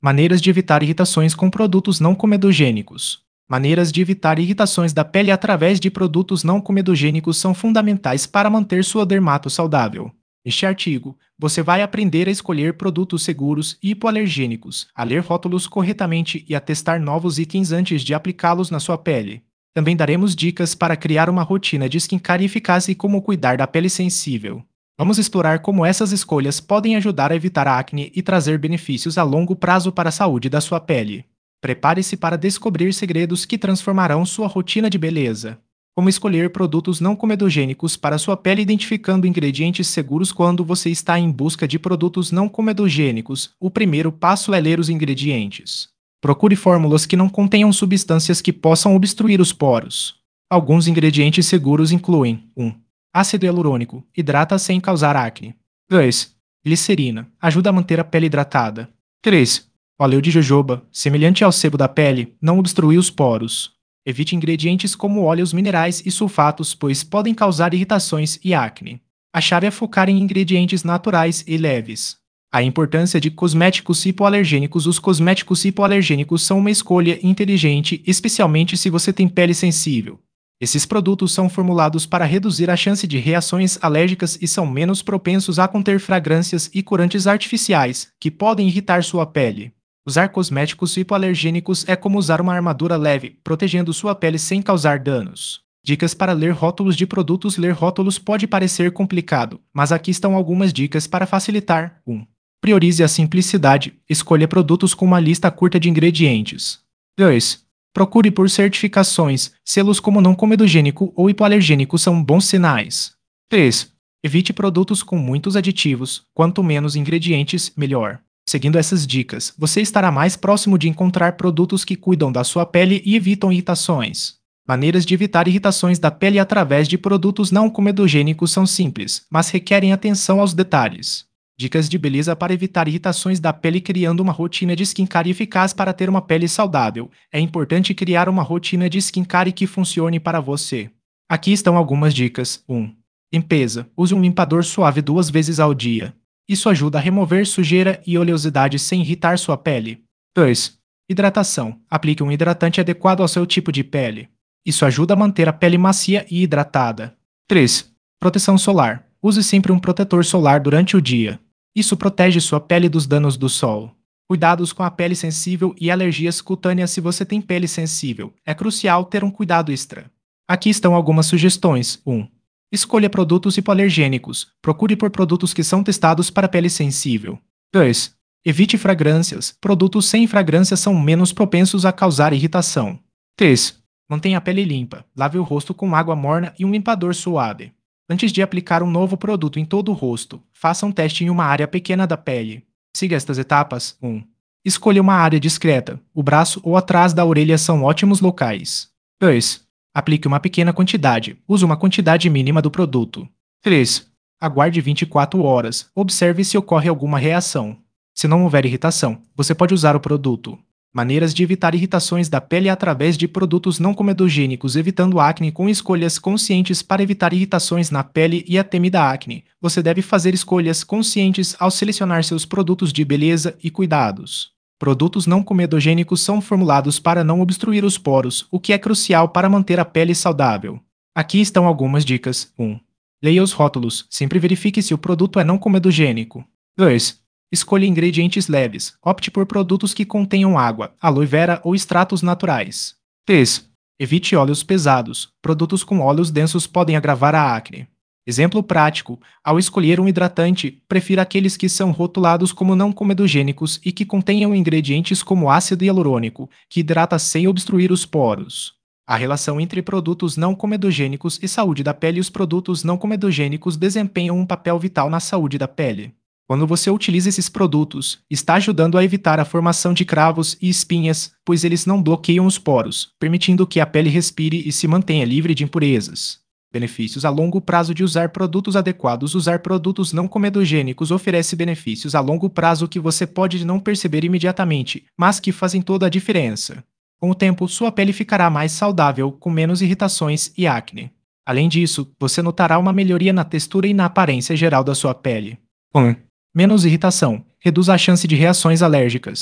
Maneiras de evitar irritações com produtos não comedogênicos. Maneiras de evitar irritações da pele através de produtos não comedogênicos são fundamentais para manter sua dermato saudável. Neste artigo, você vai aprender a escolher produtos seguros e hipoalergênicos, a ler rótulos corretamente e a testar novos itens antes de aplicá-los na sua pele. Também daremos dicas para criar uma rotina de skincare eficaz e como cuidar da pele sensível. Vamos explorar como essas escolhas podem ajudar a evitar a acne e trazer benefícios a longo prazo para a saúde da sua pele. Prepare-se para descobrir segredos que transformarão sua rotina de beleza. Como escolher produtos não comedogênicos para sua pele identificando ingredientes seguros quando você está em busca de produtos não comedogênicos. O primeiro passo é ler os ingredientes. Procure fórmulas que não contenham substâncias que possam obstruir os poros. Alguns ingredientes seguros incluem 1. Ácido hialurônico, hidrata sem causar acne. 2. Glicerina, ajuda a manter a pele hidratada. 3. Óleo de jojoba, semelhante ao sebo da pele, não obstrui os poros. Evite ingredientes como óleos minerais e sulfatos, pois podem causar irritações e acne. A chave é focar em ingredientes naturais e leves. A importância de cosméticos hipoalergênicos. Os cosméticos hipoalergênicos são uma escolha inteligente, especialmente se você tem pele sensível. Esses produtos são formulados para reduzir a chance de reações alérgicas e são menos propensos a conter fragrâncias e corantes artificiais, que podem irritar sua pele. Usar cosméticos hipoalergênicos é como usar uma armadura leve, protegendo sua pele sem causar danos. Dicas para ler rótulos de produtos. Ler rótulos pode parecer complicado, mas aqui estão algumas dicas para facilitar. 1. Priorize a simplicidade. Escolha produtos com uma lista curta de ingredientes. 2. Procure por certificações. Selos como não comedogênico ou hipoalergênico são bons sinais. 3. Evite produtos com muitos aditivos. Quanto menos ingredientes, melhor. Seguindo essas dicas, você estará mais próximo de encontrar produtos que cuidam da sua pele e evitam irritações. Maneiras de evitar irritações da pele através de produtos não comedogênicos são simples, mas requerem atenção aos detalhes. Dicas de beleza para evitar irritações da pele. Criando uma rotina de skincare eficaz para ter uma pele saudável. É importante criar uma rotina de skincare que funcione para você. Aqui estão algumas dicas. 1. Limpeza. Use um limpador suave 2 vezes ao dia. Isso ajuda a remover sujeira e oleosidade sem irritar sua pele. 2. Hidratação. Aplique um hidratante adequado ao seu tipo de pele. Isso ajuda a manter a pele macia e hidratada. 3. Proteção solar. Use sempre um protetor solar durante o dia. Isso protege sua pele dos danos do sol. Cuidados com a pele sensível e alergias cutâneas. Se você tem pele sensível, é crucial ter um cuidado extra. Aqui estão algumas sugestões. 1. Escolha produtos hipoalergênicos. Procure por produtos que são testados para pele sensível. 2. Evite fragrâncias. Produtos sem fragrância são menos propensos a causar irritação. 3. Mantenha a pele limpa. Lave o rosto com água morna e um limpador suave. Antes de aplicar um novo produto em todo o rosto, faça um teste em uma área pequena da pele. Siga estas etapas. 1. Escolha uma área discreta. O braço ou atrás da orelha são ótimos locais. 2. Aplique uma pequena quantidade. Use uma quantidade mínima do produto. 3. Aguarde 24 horas. Observe se ocorre alguma reação. Se não houver irritação, você pode usar o produto. Maneiras de evitar irritações da pele através de produtos não comedogênicos. Evitando acne com escolhas conscientes. Para evitar irritações na pele e a temida acne, você deve fazer escolhas conscientes ao selecionar seus produtos de beleza e cuidados. Produtos não comedogênicos são formulados para não obstruir os poros, o que é crucial para manter a pele saudável. Aqui estão algumas dicas. 1. Leia os rótulos. Sempre verifique se o produto é não comedogênico. 2. Escolha ingredientes leves. Opte por produtos que contenham água, aloe vera ou extratos naturais. 3. Evite óleos pesados. Produtos com óleos densos podem agravar a acne. Exemplo prático: ao escolher um hidratante, prefira aqueles que são rotulados como não comedogênicos e que contenham ingredientes como ácido hialurônico, que hidrata sem obstruir os poros. A relação entre produtos não comedogênicos e saúde da pele. Os produtos não comedogênicos desempenham um papel vital na saúde da pele. Quando você utiliza esses produtos, está ajudando a evitar a formação de cravos e espinhas, pois eles não bloqueiam os poros, permitindo que a pele respire e se mantenha livre de impurezas. Benefícios a longo prazo de usar produtos adequados. Usar produtos não comedogênicos oferece benefícios a longo prazo que você pode não perceber imediatamente, mas que fazem toda a diferença. Com o tempo, sua pele ficará mais saudável, com menos irritações e acne. Além disso, você notará uma melhoria na textura e na aparência geral da sua pele. 1. Menos irritação. Reduz a chance de reações alérgicas.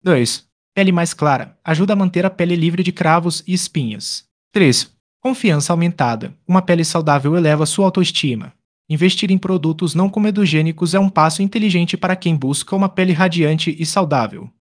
2. Pele mais clara. Ajuda a manter a pele livre de cravos e espinhas. 3. Confiança aumentada. Uma pele saudável eleva sua autoestima. Investir em produtos não comedogênicos é um passo inteligente para quem busca uma pele radiante e saudável.